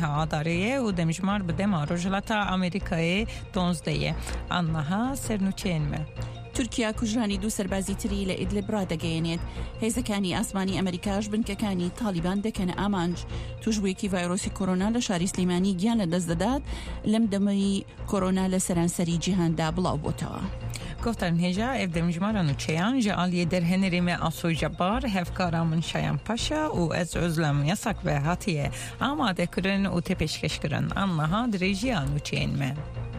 ها داریه و دمجمار بدم روجلتا آمریکای 12 آنها سرنوچینمه. تورکیا کوژرانی دو سەربازی تری لە ئیدلب ڕادەگەیەنێت. هێزەکانی ئاسمانی ئەمریکاش بنکەکانی تالیبان دەکەنە ئامانج. توشبوویەکی ڤایرۆسی کۆرۆنا لە شاری سلەیمانی گیان لە دەست دەدات لەم دەمەی کۆرۆنا لە سەرانسەری جیهاندا بڵاو بۆتەوە. گفتن هجا افدمجماران و چیان جعالی در هنریم آسو جبار هفکارا من شایان پاشا و از عزلم یساک به هاتیه آماده کرن و تپشکش کرن آنها دریجیان و چین من.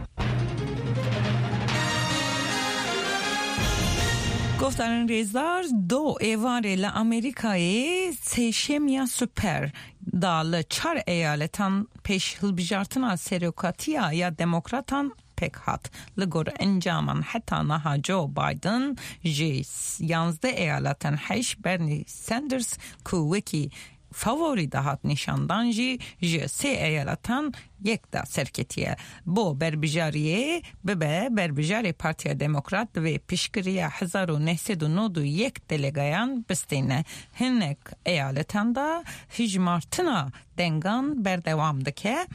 گفتن ریزدار دو ایواره لامریکای سیشمیا سوپر دال 4 ایالتان پیش هلبجارتنا سریوکاتیا یا دموکراتان pek hat. Ligor encaman hatta naha Joe Biden ji 11 eyaletin 8 Bernie Sanders ku weki favori dahat nişandan ji 3 eyaletin yek da serketiye. Bu berbijariye bebe berbijari Partiya Demokrat ve pişkiriye 1909 yek delegayan bistine. Hinek eyaletanda hicmartına dengan berdevamdake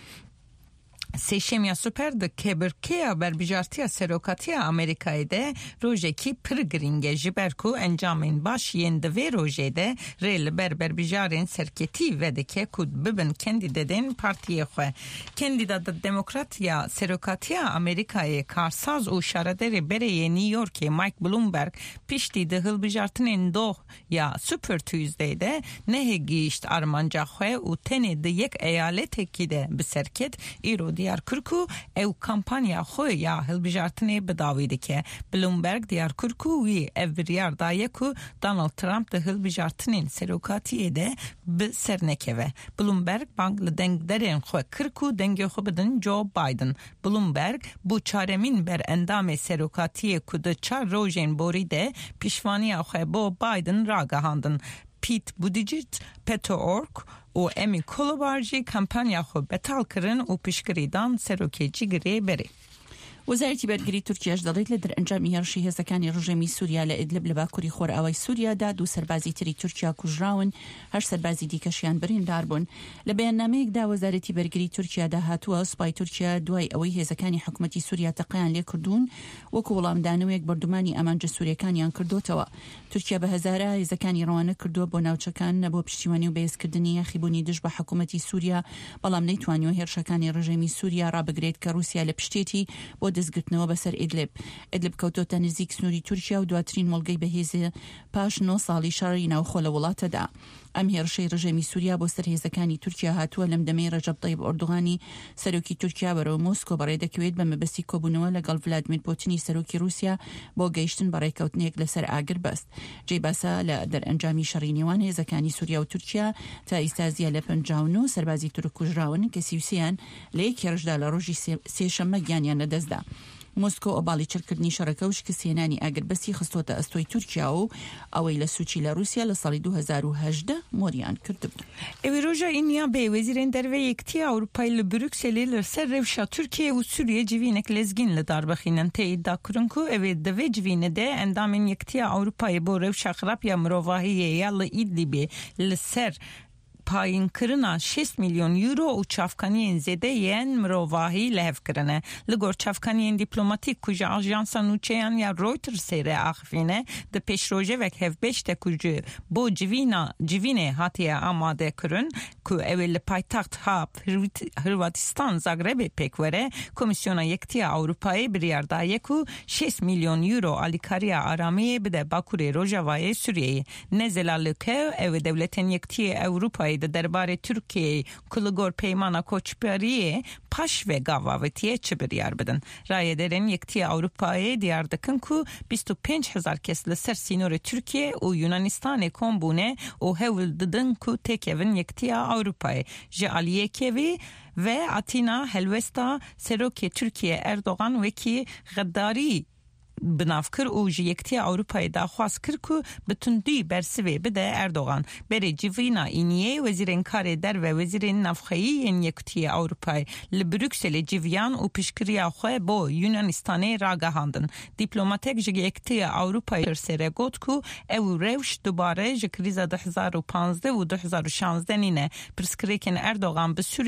سیشمیا سوپر د کبرکیا بربیجارتیا سروکاتیا امریکای ده روژه کی پرگرینگه جبرکو انجامین باش یندوی روژه ده ریل بربیجارین سرکتی وده که کود ببن کندیدین پارتیه خواه. کندیدات دموکراتیا سروکاتیا امریکای کارساز و شاردری بره نیویورکی مایک بلومبرگ پیشتی ده هلبیجارتنین دو یا سوپر تویزده ده نه گیشت آرمانجا خواه و تنی ده یک ایالت کی ده بسرکت ایرو دیار کرکو او کمپانیا خوی یا هلبجارتنی بداویده که بلومبرگ دیار کرکو وی اوریار دایه که دانالد ترامپ ده هلبجارتنین سروکاتیه ده بسرنکه و بلومبرگ بانگ لدنگ درین خوی کرکو دنگی خو بدن جو بایدن. بلومبرگ بو چارمین بر اندام سروکاتیه که ده 4 روژین بوریده پیشوانی خوی بو بایدن راگه هاندن. پیت بودیجیت پتورک و امی کلوبارجی کمپانیا خو بتال کرن و پیشگریدان سروکیجی گری بری. وەزارەتی بەرگری تورکیاش دەڵێت لە دەرئەنجامی هێرشی هێزەکانی ڕژێمی سووریا لە ئیدلب لە باکووری خۆرئاوای سووریادا 2 سەربازی تری تورکیا کوژراون 8 سەربازی دیکەشیان بریندار بوون. لە بەیاننامەیەکدا وەزارەتی بەرگری تورکیادا هاتووە سوپای تورکیا دوای ئەوەی هێزەکانی حکوومەتی سووریا تەقەیان لێ کردوون وەکو وەڵامدانەوەیەک بەردومانی ئامانجە سووریەکانیان کردوتەوە. تورکیا بە هەزارە هێزەکانی ڕەوانە کردووە بۆ ناوچەکان بۆ پشتیوانی و بەهێزکردنی یاخیبوونی دژ بە حکوومەتی سووریا بەڵام نەیتوانیوە هێرشەکانی ڕژێمی سووریا ڕابگرێت کە رووسیا لە پشتێتی بۆ دەستگرتنەوە بەسەر ئیدلب کەوتۆتە نزیک سنووری تورکیا و دواترین مۆڵگەی بەهێز پاش 9 ساڵی شەڕی ناوخۆ لە وڵاتەدا. ئەم هێرشەی ڕژێمی سووریا بۆ سەرهێزەکانی تورکیا هاتووە لەم دەمەی ڕەجەب طەیب ئەردوغانی سەرۆکی تورکیا بەرەو مۆسکۆ بەڕێ دەکەوێت بە مەبەستی کۆبوونەوە لەگەڵ ڤلادیمیر پوتینی سەرۆکی رووسیا بۆ گەیشتن بەڕێکەوتنێک لەسەر ئاگر بەست. جێی باسا لە دەرئەنجامی شەڕی نێوان هێزەکانی سووریا و تورکیا تا ئێستا زیاد لە 59 سەربازی تورک کوژراون کە 33 لە یەک هێرشدا لە ڕۆژی سێشەممە گیانیان لەدەستدا. مۆسکۆ ئۆباڵی چرکردنی شەڕەکە و شکستێنانی ئاگربەسی خستۆتە ئەستۆی تورکیا و ئەوەی لە سوچی لە رووسیا لە ساڵی 2018 مۆریان کردبوو. Evi roja inya bey vezirin derve yekti Avrupaylı Brüksel'e ser revşa Türkiye ve Suriye civinek lezginle darbexinen te iddia kurun ku evi de ve civine de endamin yekti Avrupayı bu revşa xrapya mrovahiye yalla idlibi le ser payın kırına 6 milyon euro u çafkaniyen zede yen mrovahi lehev kırına. Ligor çafkaniyen diplomatik kuja ajansa nuçeyan ya Reuters sere axfine de peşroje vek hev 5 de kuju bu civine hatiye amade kırın ku evvel paytaxt ha Hırvatistan Zagreb'e pek vere komisyona yektiye Avrupa'ya bir yarda yeku 6 milyon euro alikariya aramiye bir de Bakure Rojava'ya Suriye'yi nezelalıke ev devletin yektiye Avrupa'yı de derbare Türkiye kulugor peymana koçperiye paş ve gavavetiye çibiriyar bidin. Rayederin yektiye Avrupa'ya diyardakın ku 25,000 kesli ser sinore Türkiye u Yunanistan'e kombune u hevil didin ku tekevin yektiye Avrupa'ya. Jealiyekevi ve Atina Helvesta Seroke Türkiye Erdoğan veki gaddari بنافکر او یکتی اروپای داخواست کرد که بتوندی برسوی بده اردوغان بره جوینا اینیه وزیرین کار در و وزیرین نفخهی این یکتی اروپای لبروکسل جویان و پیشکریا خواه با یونانستانه راگه هاندن. دیپلوماتیک یکتی اروپای سره گوت که او روش دوباره جکریزا 2015 و 2016 نینه پرسکریکن اردوغان به سوریه